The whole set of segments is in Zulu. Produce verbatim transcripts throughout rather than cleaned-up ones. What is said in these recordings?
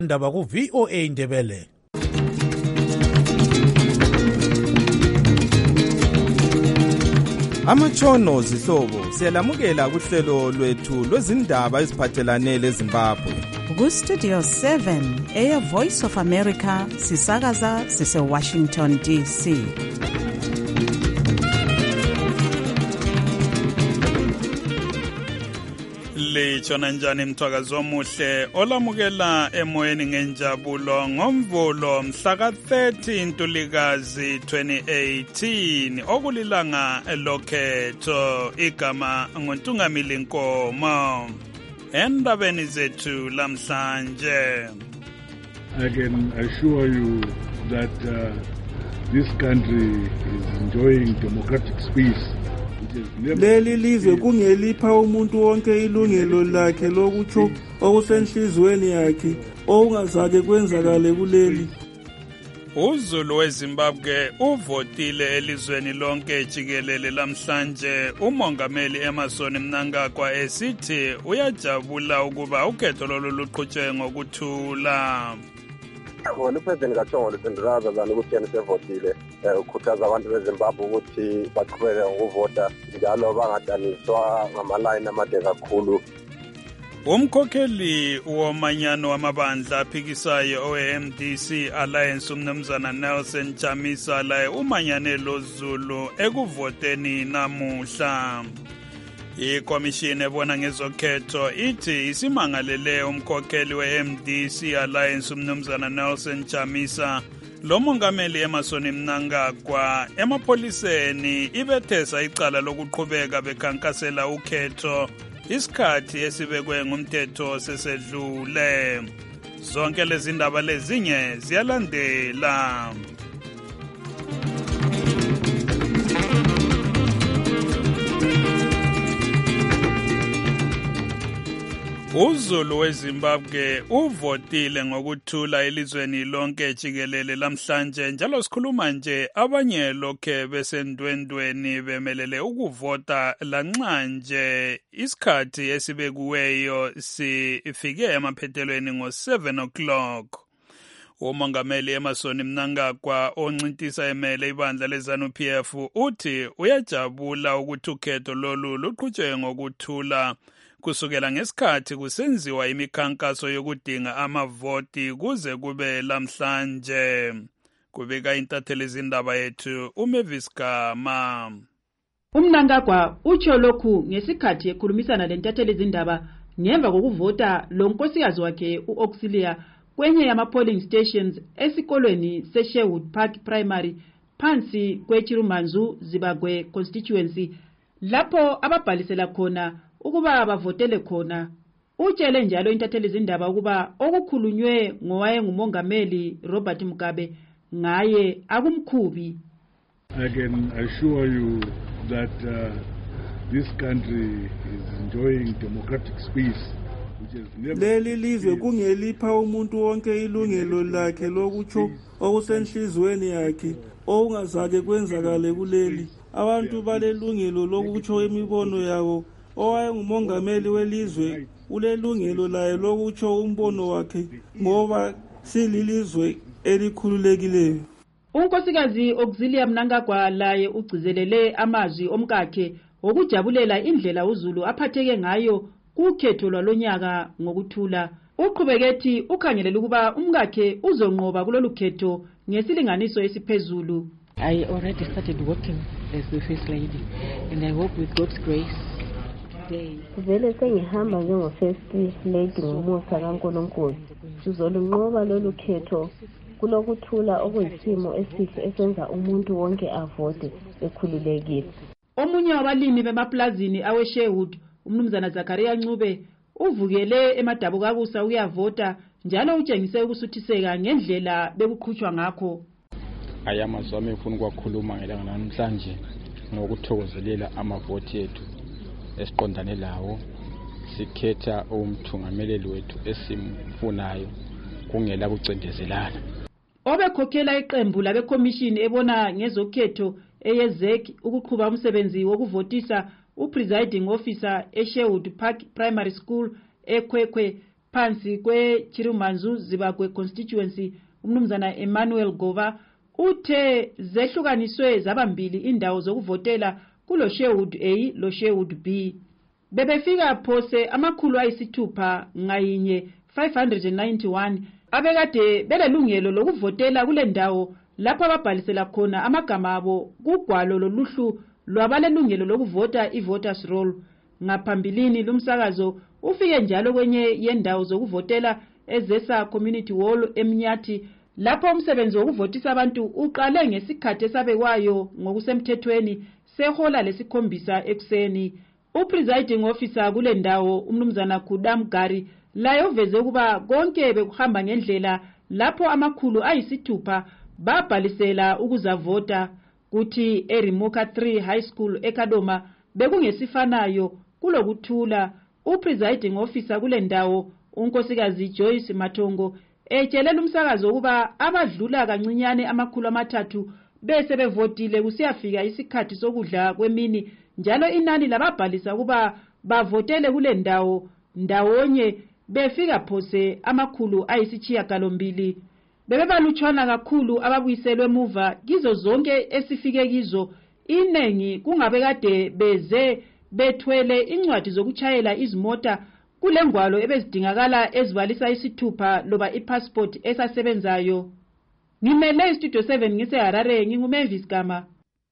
Ndaba ku V O A Ndebele. Amatshono zihlobo siyalamukela kuhlelo lwethu lwezindaba eziphathelane leZimbabwe. Ku Studio seven Air Voice of America sisakaza sise Washington D C. Litshona njani mthwakazi omuhle olamukela emoyeni ngenjabulo ngomvulo mhla ka thirty Ntulikazi twenty eighteen okulilanga lokhetho igama nguNtungamili Nkomo. Endabeni zethu lamhlanje, I can assure you that uh, this country is enjoying democratic space. Leli lizwe kungelipha umuntu wonke ilungelo lakhe lokutsho okusenhlizweni yakhe okungazake kwenzakale kuleli. uZulu weZimbabwe uvotile elizweni lonke jikelele lamhlanje. Umongameli Emmerson Mnangagwa esithi uyajabula ukuba ukhetho lolu luqhutshwe ngokuthula. Wona uPresident kaThongolo Sindiraza zana ukuthi yena sevotile ukhuthaza abantu beZimbabwe ukuthi baqhubeke ukuvota njalo bangadaniswa ngamalayini amade kakhulu. Umkhokheli womanyano wamabandla aphikisayo owe-M D C Alliance umnumzana Nelson Chamisa laye umanyane loZulu ekuvoteni namuhla. Ikomishini ebona ngezokhetho ithi isimangalele umkhokheli we-M D C Alliance umnumzana Nelson Chamisa lo mongameli Emmerson Mnangagwa emapholiseni ibethesa icala lokuqhubeka bekhankasela ukhetho isikhathi esibekwe ngumthetho sesedlule. Zonke lezi ndaba lezinye ziyalandela. uZulu weZimbabwe uvotile ngokuthula elizweni lonke jikelele lamhlanje njalo sikhuluma nje abanye lokhe besendwendweni bemelele ukuvota lanxa nje isikhathi esibekuweyo sifike emaphethelweni ngo seven o'clock. Umongameli Emmerson Mnangagwa oncintisa emele ibandla leZANU P F uthi uyajabula ukuthi ukhetho lolu luqhutshwe ngokuthula kusukela ngesikhathi kusenziwa imikhankaso yokudinga amavoti kuze kube lamhlanje. Kubika intatheli zindaba yethu uMavis Gama. uMnangagwa utsho lokhu ngesikhathi ekhulumisana lentatheli zindaba ngemva kokuvota lo nkosikazi wakhe uAuxilia kwenye yama-polling stations esikolweni seSherwood Park Primary phansi kweChirumanzu Zibagwe constituency lapho ababhalisela khona ukuba bavotele khona. Utshele njalo intatheli zindaba ukuba okukhulunywe ngowayengumongameli Robert Mugabe ngaye akumkhubi. I can assure you that uh, this country is enjoying democratic space. Leli lizwe kungelipha umuntu wonke ilungelo lakhe lokutsho okusenhlizweni yakhe okungazake kwenzakale kuleli. Abantu balelungelo lokutsho imibono yabo. Owayengumongameli welizwe ulelungelo laye lokutsho umbono wakhe ngoba sililizwe elikhululekileyo. Unkosikazi Auxilia Mnangagwa laye ugcizelele amazwi omkakhe okujabulela indlela uZulu aphatheke ngayo kukhetho lwalonyaka ngokuthula. Uqhubeketi ukhangelela ukuba umkakhe uzonqoba kulolu khetho ngesilinganiso esiphezulu. I already started working as the first lady and I hope with God's grace vele sengihamba njengo-first lady ngomusa kaNkulunkulu sizolunqoba lolu khetho kulokuthula okuyisimo esihle esenza umuntu wonke avote ekhululekile. Omunye wabalimi bemaplazini aweSherwood umnumzana Zakaria Ncube uvukele emadabukakusa uyavota njalo utshengise ukusuthiseka ngendlela bekuqhutshwa ngakho. Ayamazwi ami ngifuna ukwakhuluma ngelanga namhlanje ngokuthokozelela amavoti ethu esiqondane lawo sikhetha umthungameleli wethu esimfunayo kungela kucendezelana. Obekhokhela iqembu labekomishini ebona ngezokhetho eyezek ukuqhuba umsebenzi wokuvotisa upresiding officer eSherwood Park Primary School eKwekwe phansi kwe-Chirimanzu Zibagwe constituency umnumzana Emmanuel Gova uthe zehlukaniswe zabambili indawo zokuvotela kulo Sherwood A lo Sherwood B. Bebefika phose amakhulu ayisithupha ngayinye five hundred ninety-one abekade belelungelo lokuvotela kule ndawo lapho ababhalisela khona amagama abo kugwalo loluhlu lwabalelungelo lokuvota i-voters roll. Ngaphambilini lumsakazo ufike njalo kwenye yendawo zokuvotela eZesa Community Hall eMnyathi lapho umsebenzi wokuvotisa abantu uqale ngesikhathi esabekwayo ngokusemthethweni sehola lesikhombisa ekuseni. Upresiding officer kule ndawo umnumzana Kudam Gari laye uveze ukuba konke bekuhamba ngendlela lapho amakhulu ayisithupha babhalisela ukuzavota kuthi eRimoka three High School eKadoma bekungesifanayo kulokuthula. Upresiding officer kule ndawo unkosikazi Joyce Mathongo etshelela umsakazo ukuba abadlula kancinyane amakhulu amathathu bese bevotile kusiyafika isikhathi sokudla kwemini njalo inani lababhalisa ukuba bavotele kule ndawo ndawonye befika phose amakhulu ayisitshiyagalombili. Bebebalutshwana kakhulu ababuyiselwe emuva kizo zonke esifike kizo, inengi kungabe kade beze bethwele incwadi zokutshayela izimota kulengwalo ebezidingakala ezibalisa isithupha loba ipassport esasebenzayo. Ngimele istudio seven ngiseHarare nginguMavis Gama.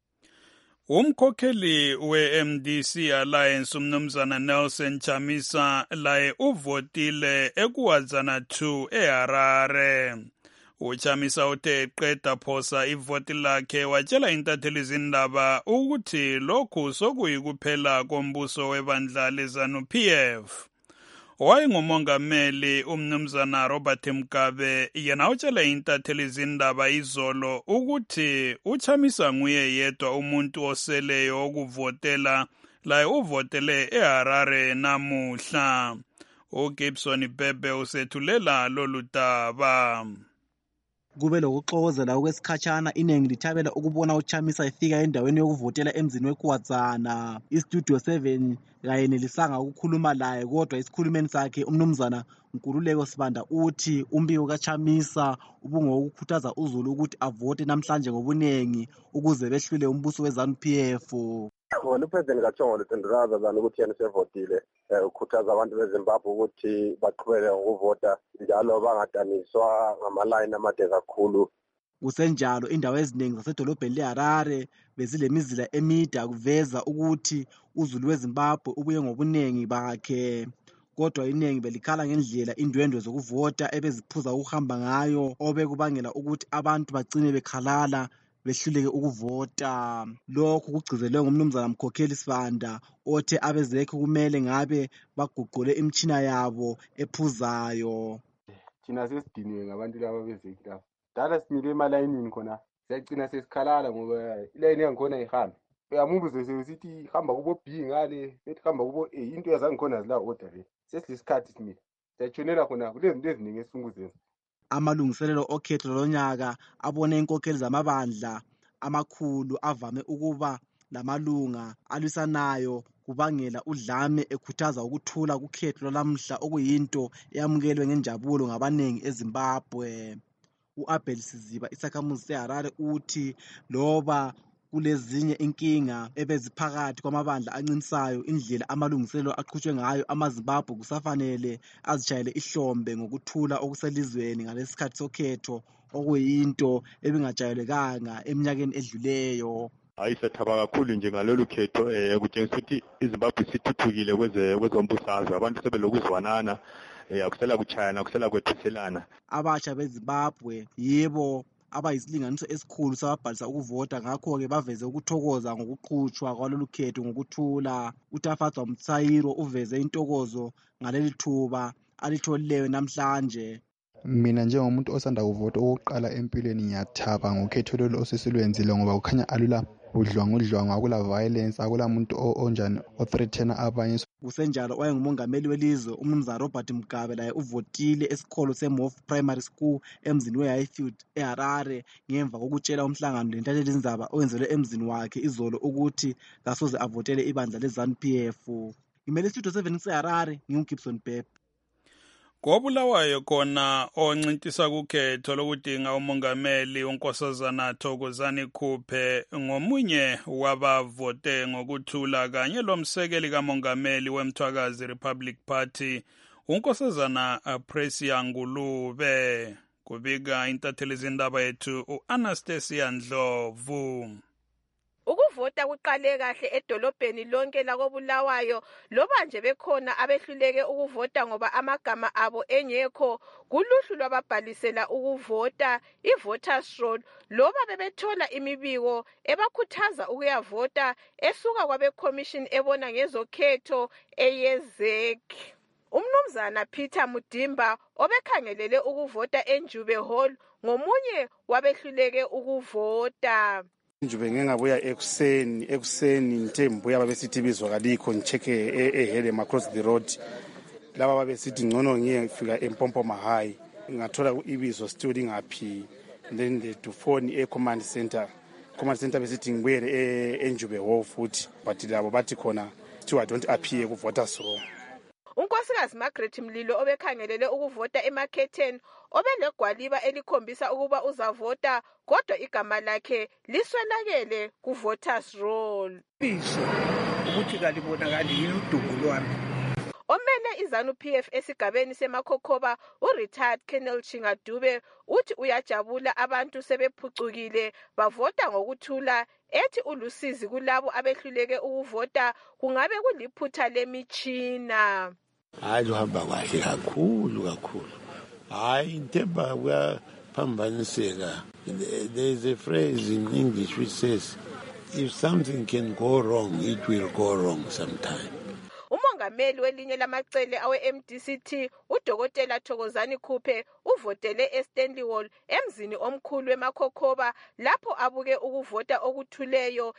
Umkhokheli we-M D C Alliance umnumzana Nelson Chamisa laye uvotile eKuwadzana two eHarare. UChamisa uthe eqeda phosa ivoti lakhe watshela intatheli zindaba ukuthi lokhu sokuyikuphela kombuso webandla leZANU-P F. Wayengumongameli umnumzana Robert Mugabe yena utshela intatheli zindaba izolo ukuthi uChamisa nguye yedwa umuntu oseleyo ukuvotela laye uvotele eHarare namuhla. uGibson Bebe usethulela lolu daba. Kube lokuxokozela okwesikhatshana inengi lithabela ukubona uChamisa efika endaweni yokuvotela emzini weKuwadzana. iStudio seven kayenelisanga ukukhuluma laye kodwa isikhulumeni sakhe umnumzana Nkululeko Sibanda uthi umbiko kaChamisa ubungokukhuthaza uzulu ukuthi avote namhlanje ngobunengi ukuze behlule umbuso weZANU-P F. Wona uPresident kaChongolo Sindiraza zana ukuthi yena sevotile ukukhuthaza abantu beZimbabwe ukuthi baqhubeke ngokuvota njalo bangadaniswa ngamalayini amade kakhulu. Kusenjalo indawo eziningi zasedolobheni leHarare bezilemizila emide kuveza ukuthi uzulu weZimbabwe ubuye ngobunengi bakhe. Kodwa iningi belikhala ngendlela indwendwe zokuvota ebeziphuza ukuhamba ngayo obekubangela ukuthi abantu bagcine bekhalala behluleke ukuvota. Lokhu kugcizelwe ngumnumzana Mkhokheli Sibanda othe abezekhe kumele ngabe baguqule imtshina yabo ephuzayo. Thina sesidiniwe ngabantu laba bezekhe laba. Dala simile emalayinini khona siyagcina sesikhalala ngoba ilayini yangikhona ihambe. Uyamubuze sesithi hamba kubo B ngale bethi hamba kubo A into yazangikhona zila order le. Sesilesikhathi simile. Siyatshonela khona kulezinto eziningi esifunguzeni. Amalungiselelo okhetho lonyaka abone inkokheli zamabandla amakhulu avame ukuba lamalunga alwisanayo kubangela udlame ekhuthaza ukuthula kukhetho lwalamhla okuyinto eyamukelwe ngenjabulo ngabanengi eZimbabwe. uAbel Siziba isakhamuzi seHarare uthi loba kulezinye inkinga ebeziphakathi kwamabandla ancinisayo indlela amalungiselelo aqhutshwe ngayo amaZimbabwe kusafanele azijayele ihlombe ngokuthula okuselizweni ngalesikhathi sokhetho okuyinto ebingajayelekanga eminyakeni edluleyo. Ayisethaba kakhulu nje ngalolu khetho eh kutshengisa ukuthi iZimbabwe sithuthukile kweze kwezombusazwe abantu sebelokuzwanana eh akusela kuchayana akusela kwethuselana. Abatsha beZimbabwe yebo abayisilinganiso esikhulu sababhalisa ukuvota ngakho ke baveze ukuthokoza ngokuqhutshwa kwalolu khetho ngokuthula. uTafatswa Mtsayiro uveze intokozo ngaleli thuba alitholileyo namhlanje. Mina njengomuntu osanda kuvota oqala empilweni ngiyathaba ngokhetho lolu osesilwenzile ngoba kukhanya alula udlwangu udlwangu akula violence akula muntu onjani othreatena abanye. Kusenjalo wayengumongameli welizwe umnumzana Robert Mugabe laye uvotile esikolo seMof Primary School emzini weHighfield eHarare ngemva kokutshela umhlangano lentatheli izindaba owenzelwe emzini wakhe izolo ukuthi kasoze avotele ibandla leZANU-P F. Ngimele iStudio seven seHarare nginguGibson Bebe. Kobulawayo khona oncintisa kukhetho lokudinga umongameli uNkosazana Thokozani Khuphe ngomunye wabavote ngokuthula kanye lomsekeli kamongameli wemthwakazi Republic Party uNkosazana Precious Ngulube. Kubika intatheli zindaba yethu uAnastasia Ndlovu. Ukuvota kuqale kahle edolobheni lonke lakobulawayo loba nje bekhona abehluleke ukuvota ngoba amagama abo engekho kuluhlu lwababhalisela ukuvota i-voters roll loba bebethola imibiko ebakhuthaza ukuyavota esuka kwabe-commission ebona ngezokhetho eyezek. Umnumzana Peter Mudimba obekhangelele ukuvota eNjube Hall ngomunye wabehluleke ukuvota. Njube ngengabuya ekuseni ekuseni ngithe mbuya babesithi bizwa kalikho ngicheke ehelema across the road laba babesithi ngcono ngiye ngifika eMpompoma High ngathola ibizo still ingaphi then the to phone e command center command center besithi ngibuyele eNjube Hall futhi but labo bathi khona still I don't appear ku voters roll. uNkosikazi Margaret Mlilo obekhangelele ukuvota eMarketing obelegwaliba elikhombisa ukuba uzavota kodwa igama lakhe liswelakele ku voters roll. Bizo ukuthi kalibonakali yini udumo lwami. Omele izanu P F esigabeni seMakhokhoba uRetired Colonel Chingadube uthi uyajabula abantu sebephucukile bavota ngokuthula ethi ulusizi kulabo abehluleke ukuvota kungabe kuliphutha lemichina. Hayi uhamba kahle kakhulu kakhulu. Hayi intemba kuyaphambaniseka. There is a phrase in English which says if something can go wrong it will go wrong sometime. Umongameli welinye lamacele awe M D C T uDokotela Thokozani Khuphe uvotele eStanley Hall emzini omkhulu eMakhokhoba lapho abuke ukuvota okuthuleyo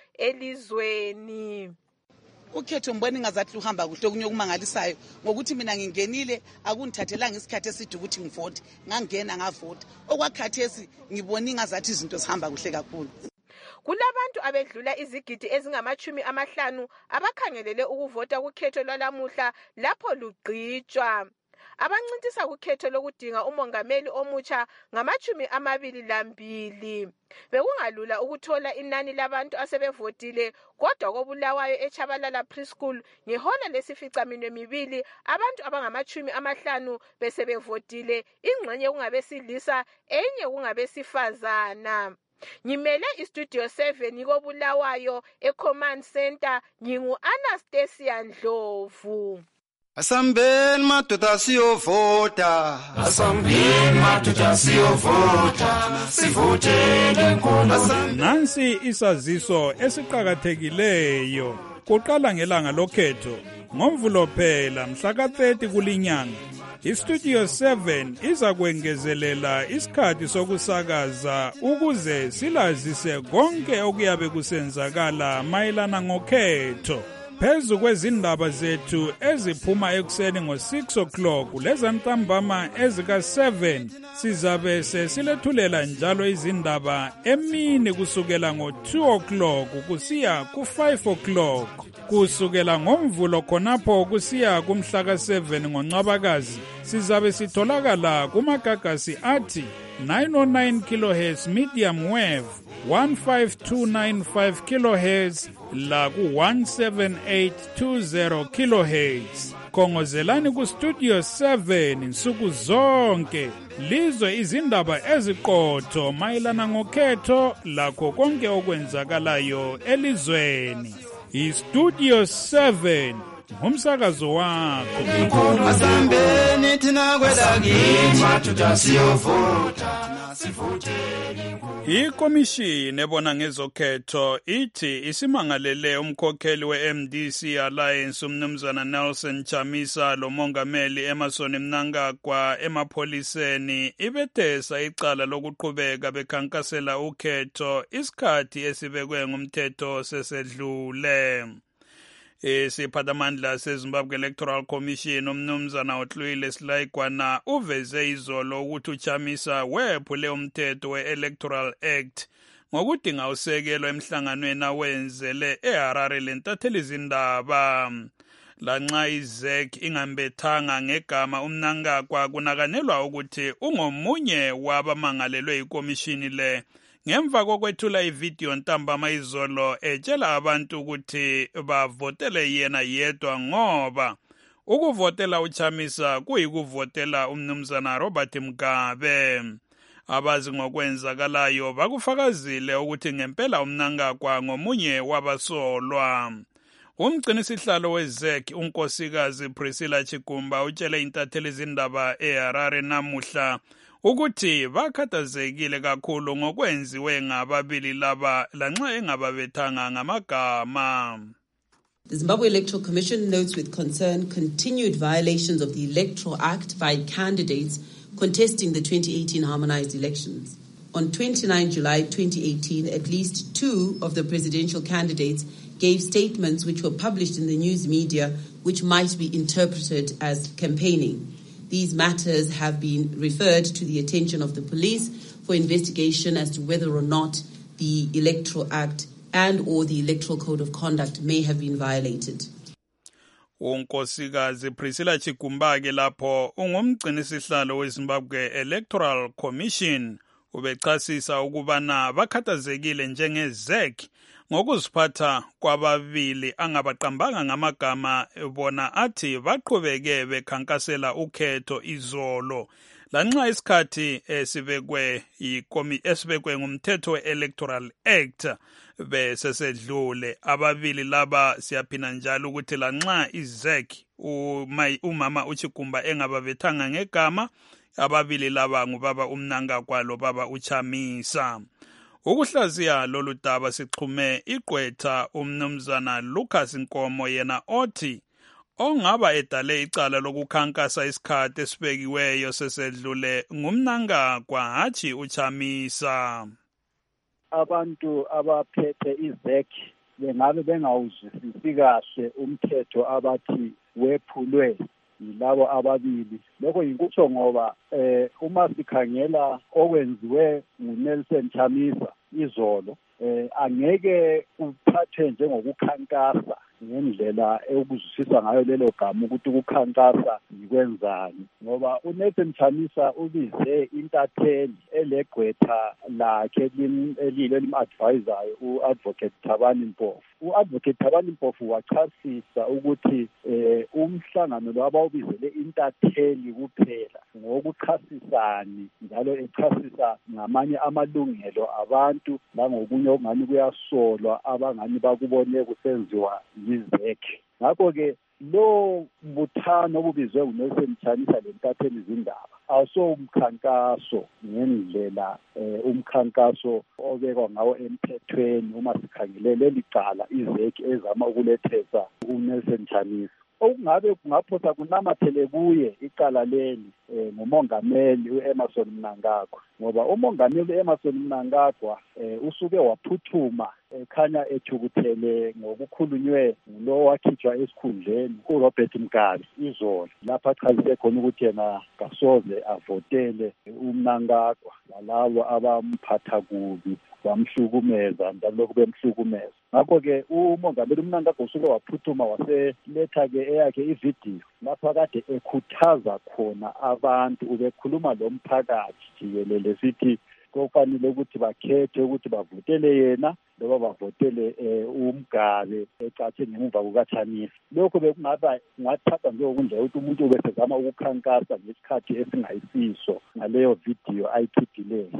elizweni. Ukhetho mbona ingazathi uhamba kuhle kunye kumangalisayo ngokuthi mina ngingenile akungithathelanga isikhathi esithi ukuthi ngivote ngangena ngavota okwakhathesi ngibona ingazathi izinto zihamba kuhle kakhulu. Kulabantu abedlula izigidi ezingamachumi amahlanu abakhangelele ukuvota kukhetho lwalamuhla lapho lugqitshwa. Abancintisa kukhetho lokudinga umongameli omutsha ngamachumi amabili lambili. Bekungalula ukuthola inani labantu asebevotile kodwa kobulawayo eChabalala Preschool ngehola lesificaminwe mibili abantu abangamachumi amahlanu besebevotile ingxenye kungabesilisa enye kungabesifazana. Ngimele istudio seven kobulawayo eCommand Center ngingu Anastasia Ndlovu. Asambeni madoda siyovota. Asambeni madoda siyovota. Sivotele inkolo. Nansi isaziso esiqhakathekileyo. Kuqala ngelanga lokhetho ngomvulo phela mhla ka thirty kulinyanga. iStudio seven iza kwengezelela isikhathi sokusakaza ukuze silazise konke okuyabe kusenzakala mayelana ngokhetho. Phezu kwezindaba zethu eziphuma ekuseni ngo six o'clock lezantambama ezika seven sizabe sesilethulela njalo izindaba emini kusukela ngo two o'clock kusiya ku five o'clock. Kusukela ngomvulo khonapho kusiya kumhla ka seven ngoNcwabakazi sizabe sitholakala kumagagasi athi nine oh nine kilohertz medium wave, fifteen two nine five kilohertz la ku seventeen eight twenty kilohertz. Khongozelani ku Studio seven nsuku zonke lizwe izindaba eziqotho mayelana ngokhetho lakho konke okwenzakalayo elizweni. iStudio seven ngumsakazo wakho. Asambeni thina kwelakini madoda siyovota nasivotele. Ikomishini ebona ngezokhetho ithi isimangalele umkhokheli we-M D C Alliance umnumzana Nelson Chamisa lomongameli Emmerson Mnangagwa emapholiseni ibethesa icala lokuqhubeka bekhankasela ukhetho isikhathi esibekwe ngumthetho sesedlule. Isiphathamandla seZimbabwe Electoral Commission umnumzana uHluyile Silayigwana uveze izolo ukuthi uChamisa wephule umthetho we-Electoral Act ngokudinga usekelo emhlanganweni awenzele eHarare lentatheli izindaba. lanxa iZek ingambethanga ngegama uMnangagwa kunakanelwa ukuthi ungomunye wabamangalelwe ikomishini le ngemva kokwethula ividiyo ntambama izolo etshela abantu ukuthi bavotele yena yedwa ngoba ukuvotela uChamisa kuyikuvotela umnumzana Robert Mugabe. Abazi ngokwenzakalayo bakufakazile ukuthi ngempela uMnangagwa ngomunye wabasolwa. Umgcinisihlalo weZek unkosikazi Priscilla Chigumba utshele intatheli izindaba eHarare namuhla ukuthi bakhathazekile kakhulu ngokwenziwe ngababili laba lanxa engababethanga ngamagama. The Zimbabwe Electoral Commission notes with concern continued violations of the Electoral Act by candidates contesting the twenty eighteen harmonized elections. On twenty-ninth of July twenty eighteen, at least two of the presidential candidates gave statements which were published in the news media which might be interpreted as campaigning. These matters have been referred to the attention of the police for investigation as to whether or not the Electoral Act and or the Electoral Code of Conduct may have been violated. Unkosikazi Priscilla Chigumba ke lapho ungumgcinisihlalo weZimbabwe Electoral Commission ubechasisa ukubana bakhathazekile njengeZek ngokuziphatha kwababili angabaqambanga ngamagama bona athi baqhubeke bekhankasela ukhetho izolo lanxa isikhathi esibekwe yikomi esibekwe ngumthetho we-Electoral Act besesedlule. Ababili laba siyaphina njalo ukuthi lanxa iZek umama uChigumba engababethanga ngegama, ababili laba ngubaba uMnangagwa lobaba uChamisa. Ukuhlaziya lolu daba sixhume igqwetha umnumzana Lucas Nkomo yena othi ongaba edale icala lokukhankasa isikhathi esibekiweyo sesedlule ngumnangagwa hatshi uChamisa. Abantu abaphethe iZek bengabe bengawuzwisisi kahle umthetho abathi wephulwe yilabo ababili. Lokho yinkutsho ngoba eh uma sikhangela okwenziwe nguNelson Chamisa izolo eh angeke uphathwe njengokukhankasa ngendlela ekuzwisisa ngayo lelo gama ukuthi ukukhankasa yikwenzani, ngoba uNelson Chamisa ubize intatheli elegqwetha lakhe elilo elim-advisayo u-advocate Thabani Mpofu. U-advocate Thabani Mpofu wachasisa ukuthi eh umhlangano lo abawubizele intatheli kuphela ngokuchasisani njalo echasisa ngamanye amalungelo abantu langokunye okungani kuyasolwa abangani bakubone kusenziwa yiZek. Ngakho-ke lo mbuthano obubizwe nguNelson Chamisa lentatheli izindaba awuso umkhankaso ngendlela eh, umkhankaso obekwa ngawo emthethweni uma sikhangele leli cala iZek ezama ukulethesa uNelson Chamisa. Okungabe kungaphosa kunamathele kuye icala leli eh, ngumongameli uEmmerson Mnangagwa, ngoba umongameli uEmmerson Mnangagwa eh, usuke waphuthuma ekhanya eh, ethukuthele ngokukhulunywe lo wakhitshwa esikhundleni uRobert Mugabe izolo, lapha achazise khona ukuthi yena kasoze avotele uMnangagwa lalabo abamphatha kubi bamhlukumeza ndalokho bemhlukumeza. Ngakho-ke umongameli uMnangagwa usuke waphuthuma waseletha-ke eyakhe ividiyo lapho kade ekhuthaza khona abantu, ubekhuluma lo mphakathi jikelele sithi kufanele ukuthi bakhethe ukuthi bavotele yena loba bavotele uMgabe ecatshe ngemuva kukaChamisa. Lokho bekungaba ngathatha njengokundlela ukuthi umuntu ubesezama ukukhankasa ngesikhathi esingayisiso ngaleyo vidiyo ayikhiphileyo.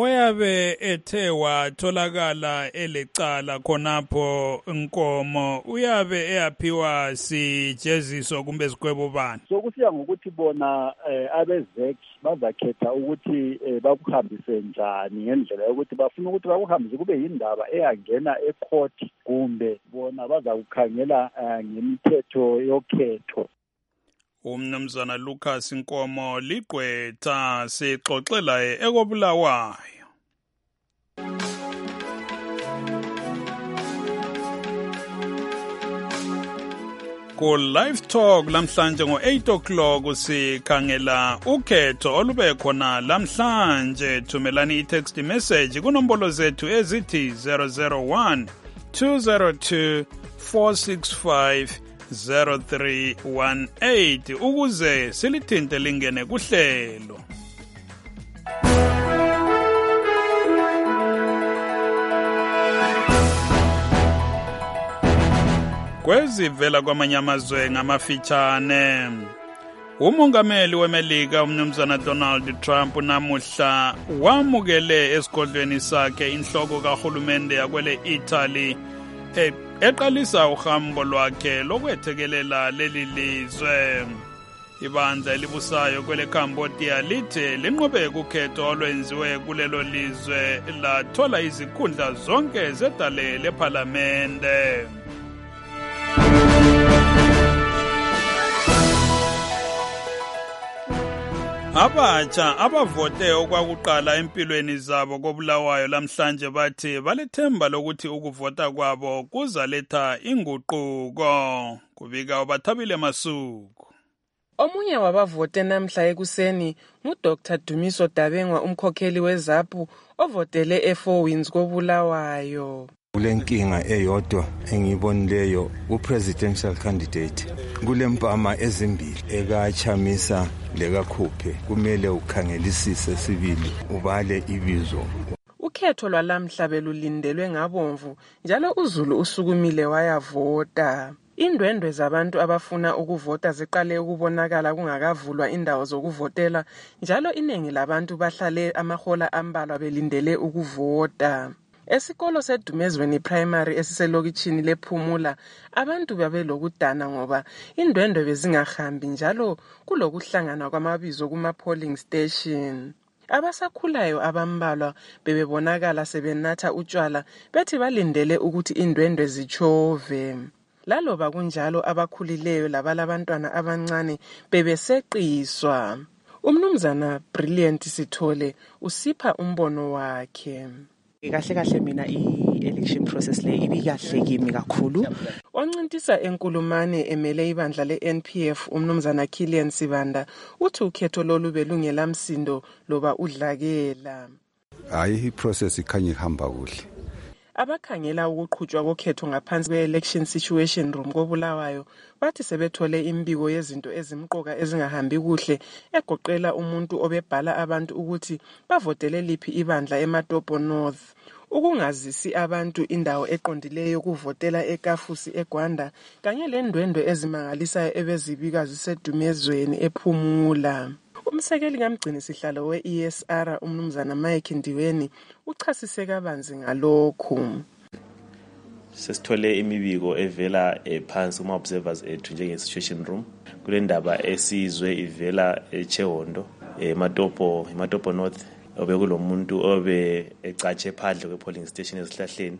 Oyabe ethe watholakala elecala khonapho Nkomo uyabe eyaphiwa sijeziso kumbe sikwebo bani? Sokusiya ngokuthi bona eh, abeZek bazakhetha ukuthi eh, bakuhambise njani ngendlela yokuthi bafuna ukuthi bakuhambise kube yindaba eyangena ecourt kumbe bona bazakukhangela eh, ngemithetho yokhetho. Umnumzana Lucas Nkomo ligqwetha sixoxela ekobulawayo. Ku live talk lamhlanje ngo eight o'clock sikhangela ukhetho olube khona lamhlanje. Thumelani i-text message kunombolo zethu ezithi zero zero one two zero two four six five zero three one eight ukuze silithinte lingene kuhlelo. Kwezivela kwamanye amazwe ngamafitshane. Umongameli weMelika umnumzana Donald Trump namuhla wamukele esigodlweni sakhe inhloko kahulumende yakwele Italy eqalisa uhambo lwakhe lokwethekelela leli lizwe. Ibandla elibusayo kwele Cambodia lithe linqobe ukhetho olwenziwe kulelo lizwe lathola izikhundla zonke zedale leParliamente. Abatsha abavote okwakuqala empilweni zabo koBulawayo lamhlanje bathi balethemba lokuthi ukuvota kwabo kuzaletha inguquko. Kubika uBathabile Masuku. Omunye wabavote namhla ekuseni nguDoctor Dumiso Dabengwa umkhokheli weZAPU ovotele eFour Winds koBulawayo. Kulenkinga eyodwa engibonileyo ku-presidential candidate kulempama ezimbili ekachamisa lekakhuphe kumele ukhangelisise sibili ubale ibizo. Ukhetho lwalamhla belulindelwe ngabomvu njalo uZulu usukumile wayavota. Indwendwe zabantu abafuna ukuvota ziqale ukubonakala kungakavulwa indawo zokuvotela njalo iningi labantu bahlale amahola ambalwa belindele ukuvota. Esikolo seDumezweni Primary esiselokitshini lePhumula abantu babelokudana ngoba indwendwe bezingahambi njalo kulokuhlangana kwamabizo kuma polling station. Abasakhulayo abambalwa bebebonakala sebenatha utshwala bethi balindele ukuthi indwendwe zichove. Laloba kunjalo abakhulileyo labalabantwana abancane bebeseqiswa. Umnumzana Brilliant Sithole usipha umbono wakhe. Kahle kahle mina i-election process le ibikahle kimi kakhulu. Oncintisa enkulumane emele ibandla le-N P F umnumzana Kilian Sibanda uthi ukhetho lolu belungela msindo loba udlakela. Hayi iprocess ikhanye ihamba kuhle. Abakhangela ukuqhutshwa kokhetho ngaphansi kwe-election situation room koBulawayo bathi sebethole imbiko yezinto ezimqoka ezingahambi kuhle egoqela umuntu obebhala abantu ukuthi bavotele liphi ibandla eMatopo North, ukungazisi abantu indawo eqondileyo yokuvotela eKafusi eGwanda kanye lendwendwe ezimangalisayo ebezibika zisedumezweni ePhumula. Umsekeli kamgcini sihlalo we-E S R umnumzana Mike Ndiweni uchasise kabanzi ngalokhu. Sesithole imibiko evela phansi kuma observers ethu njenge situation room kule ndaba esizwe ivela eChehondo eMatopo eMatopo North obekulomuntu obe ecatshe phandle kwe polling station esihlahleni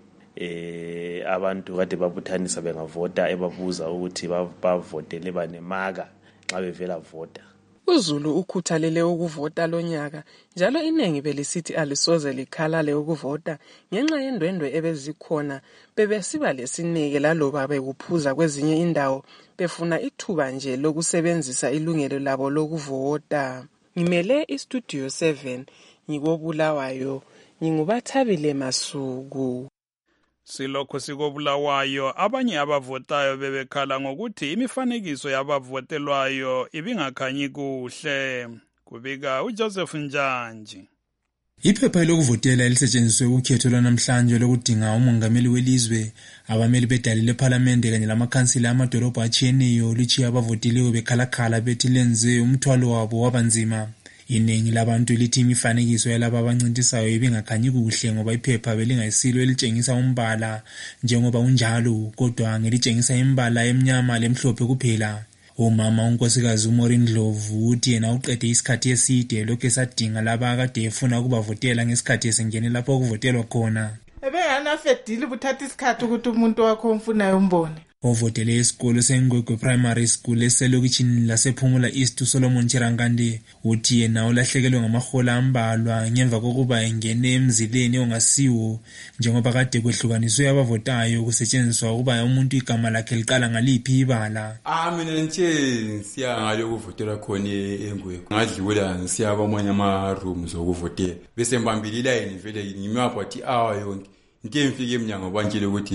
eh abantu kade babuthanisa bengavota ebabuza ukuthi bavotele banemaka nxa bevela vota. UZulu ukhuthalele ukuvota lonyaka njalo inengi belisithi alisoze likhalale ukuvota ngenxa yendwendwe ebezikhona bebesiba lesineke laloba bekuphuza kwezinye indawo befuna ithuba nje lokusebenzisa ilungelo labo lokuvota. Ngimele iStudio seven ngikobulawayo ngingubathabile Masuku. Silokho sikobulawayo abanye abavotayo bebekhala ngokuthi imifanekiso yabavotelwayo ibingakhanyi kuhle. Kubika uJoseph Njanji. Iphepha lokuvotela elisetshenziswe ukhetho lwanamhlanje lokudinga umongameli welizwe, abameli bedali leParliamente kanye lamakhansila amadolobha atshiyeneyo lichiya abavotileyo bekhalakhala bethi lenze umthwalo wabo wabanzima. Iningi labantu lithi imifanekiso yalabo abancintisayo ibingakhanyi kuhle ngoba iphepha belingayisilo elitshengisa umbala njengoba unjalo kodwa ngelitshengisa imbala emnyama lemhlophe kuphela. Umama unkosikazi uMaureen Ndlovu uthi yena uqede isikhathi eside lokho esadinga laba akade efuna ukubavotela ngesikhathi esengene lapho kuvotelwa khona. Ebenganafedile ubuthatha isikhathi ukuthi umuntu wakho umfunayo umbone. Ovotele esikolo seNgwegwe Primary School eselokitshini lasePhumula East uSolomon Chirangande uthi yena ulahlekelwe ngamahola ambalwa ngemva kokuba engene emzileni ongasiwo njengoba kade kwehlukaniswe abavotayo kusetshenziswa ukuba umuntu igama lakhe liqala ngaliphi ibala. Ah mina nje siya ngale ukuvotela khona eNgwegwe ngadlula ngisiya kwamanye ama rooms okuvotela bese mbambili line vele ngimapha wathi awa yonke nke mfike eminyango bantshile ukuthi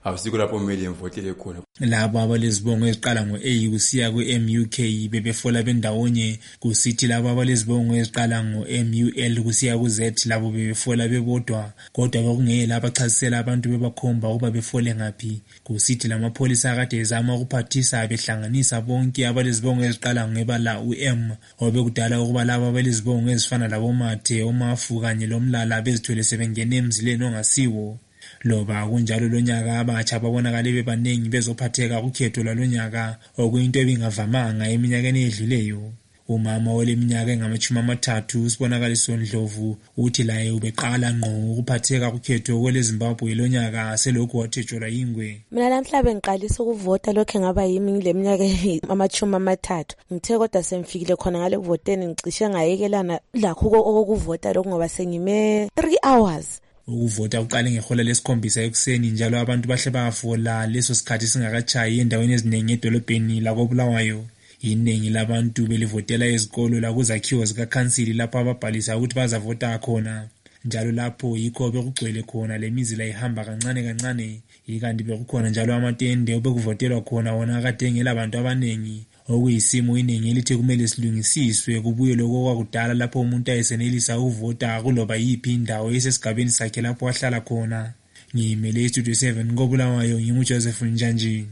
awusikho lapho kumele ngivotele khona. Labo abalezibongo eziqala ngo-A kusiya ku-M U K bebefola bendawonye, kusithi labo abalezibongo eziqala ngo-M U L kusiya ku-Z labo bebefola bebodwa, kodwa bekungela abachasisela abantu bebakhomba ukuba befole ngaphi. Kusithi lamapholisa akade ezama ukuphathisa behlanganisa bonke abalezibongo eziqala ngebala u-M, obekudala ukuba labo abalezibongo ezifana labomathe, omafu kanye lomlala bezithwele sebengena emzileni ongasiwo. Loba kunjalo lonyaka abatsha babonakale bebaningi bezophatheka kukhetho lwalonyaka, okuyinto ebingavamanga eminyakeni edluleyo. Umama oleminyaka engamachumi amathathu uSibonakaliso Ndlovu uthi laye ubeqala ngqo ukuphatheka kukhetho kweleZimbabwe lonyaka selokhu wathetshwa ingwe. Mina namhla bengiqalisa ukuvota lokho ngaba yimi ngileminyaka amachumi amathathu. Ngithe kodwa semfikile khona ngale kuvoteni ngicishe ngayekelana lakho okuvota lokho ngoba sengime three hours. Ukuvota uqale ngehola lesikhombisa ekuseni njalo abantu bahle bafola leso sikhathi singakachayi endaweni eziningi edolobheni lakoBulawayo. Iningi labantu belivotela ezikolo lakuzakhiwo zikakhansili lapho ababhalisa ukuthi bazavota khona. Njalo lapho yikho bekugcwele khona lemizila ihamba kancane kancane, ikanti bekukhona njalo amatende obekuvotelwa khona wona akade engela abantu abaningi. Okuyisimo iningi elithi kumele silungisiswe kubuye lokho kwakudala lapho umuntu ayesenelisa ukuvota kuloba yiphi indawo esesigabeni sakhe lapho ahlala khona. Ngiyimele iStudio seven koBulawayo, nginguJoseph Njanji.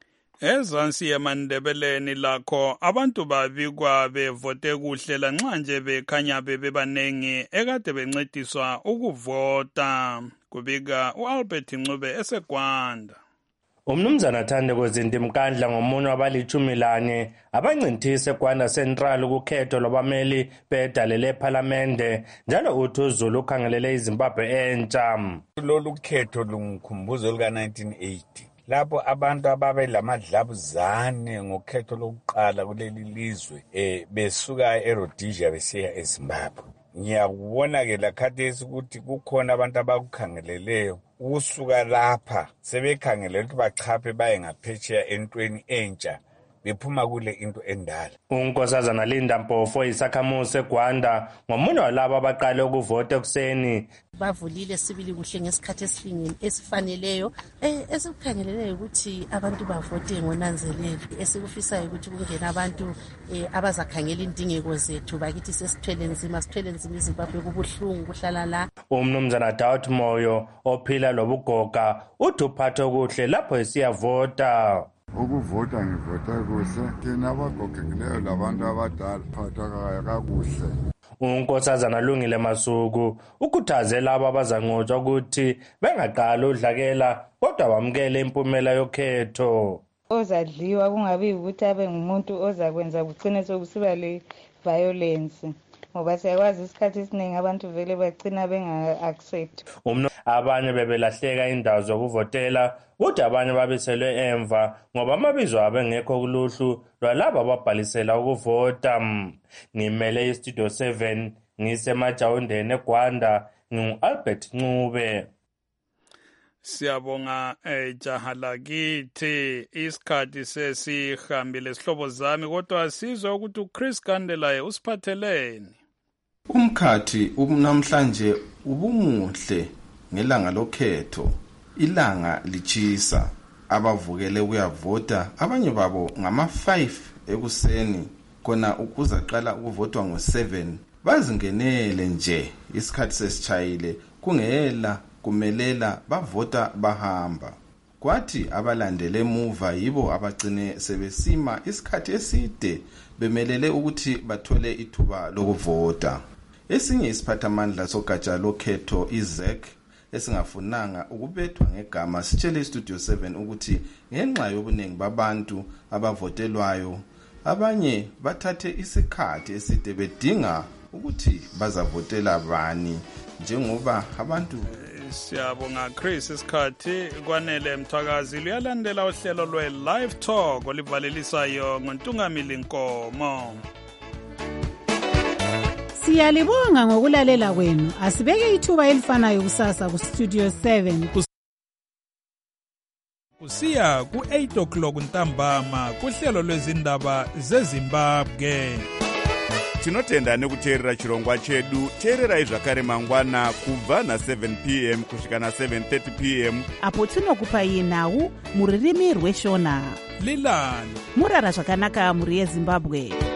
Ezansi yemandebeleni lakho abantu babikwa bevote kuhle lanxa nje bekhanya bebebanengi ekade bencediswa ukuvota, kubika uAlbert Ncube eseGwanda. Umnumzana Thande Kwezinto Mkandla ngomunye wabalichumi lane abancintise eGwanda Central ukukhetho lwabameli bedalele eParliamente, njalo uthi uZulu ukhangelele iZimbabwe entsha. Lolu khetho lungikhumbuzo luka nineteen eighty lapho abantu ababe lamadlabuzane ngokhetho lokuqala kuleli lizwe eh besuka eRhodesia besiya eZimbabwe. Ngiyakubona ke lakhathesi ukuthi kukhona abantu abakukhangeleleyo usuka lapha sebekhangelele ukuthi bachaphe baye ngaphetsheya entweni entsha bephuma kule into endala. Unkosazana Linda Mpofu isakhamuzi eGwanda ngomunye walabo abaqale ukuvota ekuseni. Bavulile sibili kuhle ngesikhathi esifaneleyo esikukhangeleleyo ukuthi abantu bavote ngonanzelelo. Esikufisayo ukuthi kungena abantu abazakhangela indingeko zethu bakithi sesithwele nzima sithwele nzima iZimbabwe kubuhlungu kuhlala la. Umnumzana Daud Moyo ophila lobugoga uthi uphathe kuhle lapho esiyavota. Ukuvota ngivota kuhle thina abagogekileyo labantu abadala phatha kakuhle. Unkosazana Lungile Masuku ukhuthaze labo abazanqotshwa ukuthi bengaqala udlakela kodwa bamkele impumela yokhetho. Ozadliwa kungabi ukuthi abe ngumuntu ozakwenza kucine sokusiba le violence. Ngoba siyakwazi isikhathi esiningi abantu vele bagcina benga-accept. Abanye bebelahleka indawo zokuvotela, kodwa abanye babeselwe emva ngoba amabizo abo engekho kuluhlu lwalabo ababhalisela ukuvota. Ngimele iStudio seven ngisemajawundeni eGwanda, ngingu-Albert Ncube. Siyabonga ejaha lakithi, isikhathi sesihambile sihlobo zami, kodwa sizwe ukuthi uChris Kandelaye usiphatheleni. Umkhathi namhlanje ubumuhle ngelanga lokhetho, ilanga lichisa, abavukele ukuyavota abanye babo ngama five ekuseni kona ukuzaqala ukuvotwa ngo seven bazingenele nje isikhathi sesichayile kungela kumelela bavota bahamba. Kwathi abalandele emuva yibo abagcine sebesima isikhathi eside bemelele ukuthi bathole ithuba lokuvota. Esinye isiphathamandla sogatsha lokhetho iZek esingafunanga ukubethwa ngegama sitshele iStudio seven ukuthi ngenxa yobuningi babantu abavotelwayo abanye bathathe isikhathi eside bedinga ukuthi bazavotela bani njengoba abantu. Siyabonga Chris, isikhathi kwanele Mthwakazi uyalandela uhlelo lwe Live Talk olivalelisayo ngoNtungamili Nkomo. Siyalibonga ngokulalela kwenu. Asibeke ithuba elifanayo kusasa ku Studio seven. Kusiya ku eight o'clock ntambama kuhlelo lwezindaba zeZimbabwe. tinotenda nekuteerera chirongwa chedu. teererai zvakare mangwana kubva na-seven p m kusvika na-seven thirty p m apo tinokupai nhau muririmi rweshona. lilani murara zvakanaka mhuri yezimbabwe.